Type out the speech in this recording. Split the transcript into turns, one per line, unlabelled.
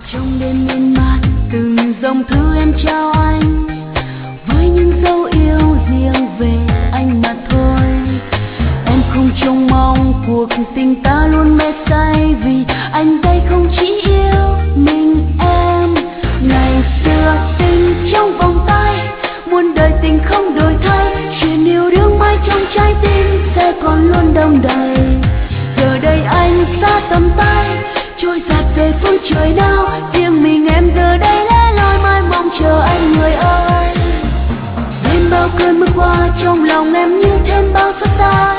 Trong đêm miên man từng dòng thư em trao anh, với những dấu yêu riêng về anh mà thôi. Em không trông mong cuộc tình ta luôn mê say, vì anh đây không chỉ yêu mình em. Ngày xưa tình trong vòng tay, muôn đời tình không đổi thay, chuyện yêu đương mãi trong trái tim sẽ còn luôn đong đầy. Giờ đây anh xa tầm tay, trôi dạt về phương trời nào, riêng mình em giờ đây lẻ loi mãi mong chờ anh người ơi. Đêm bao cơn mưa qua trong lòng em như thêm bao xót xa,